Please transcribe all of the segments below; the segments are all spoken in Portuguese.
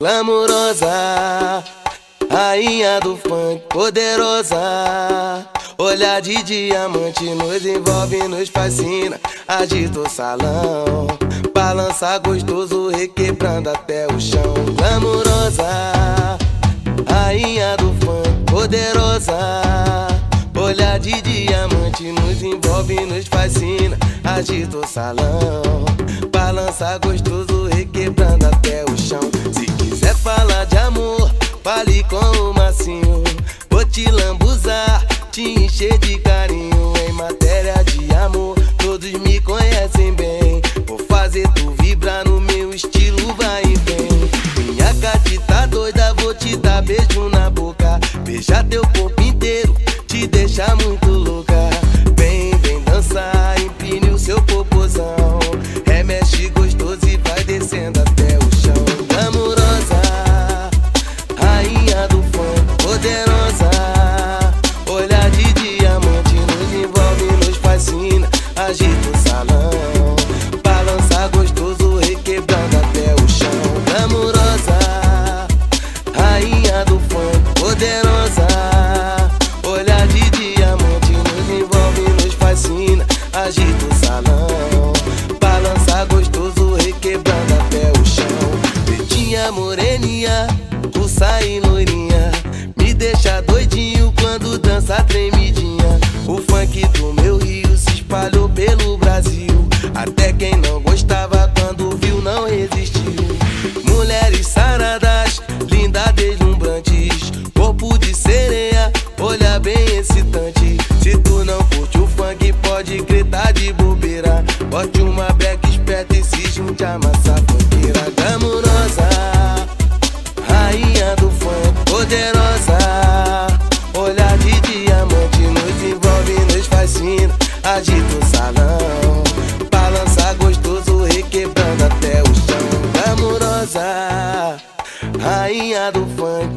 Glamurosa, rainha do funk, poderosa. Olhar de diamante nos envolve, nos fascina. Agita o salão, balança gostoso, requebrando até o chão. Glamurosa, rainha do funk, poderosa. Olhar de diamante nos envolve, nos fascina. Agita o salão, balança gostoso, requebrando até o chão. Se quiser falar de amor, fale com o Massinho. Vou te lambuzar, te encher de carinho. Em matéria de amor, todos me conhecem bem. Vou fazer tu vibrar no meu estilo, vai e vem. Minha gatita doida, vou te dar beijo na boca. Beijar teu corpo inteiro, te deixar muito louca. Vem, vem dançar, empine o seu popozão. Remexe gostoso e vai descendo até o chão. Glamurosa, rainha do funk, poderosa. Olhar de diamante nos envolve, nos fascina. Agita o salão, balança gostoso, requebrando até o chão. Glamurosa, rainha do funk, poderosa. Olhar de diamante nos envolve, nos fascina. Agita o salão, balança gostoso, requebrando até o chão. Pretinha, moreninha, tu sai loirinha, me deixa doidinho quando dança tremidinha. O funk do meu Rio se espalhou pelo Brasil, até quem não gostava quando viu não resistiu. Mulheres saradas, lindas, deslumbrantes, corpo de sereia, olha bem excitante. Se tu não curte o funk, pode gritar de bobeira. Bote uma breca esperta e se junte a massa funkeira. Glamurosa, rainha do funk, poderosa. Olhar de diamante nos envolve, nos fascina. Agita o salão, balança gostoso, requebrando até o chão. Glamurosa, rainha do funk,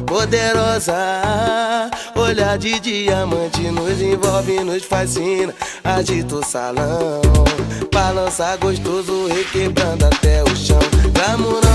poderosa. Olhar de diamante nos envolve, nos fascina. Agita o salão, balança gostoso, requebrando até o chão. Glamurosa,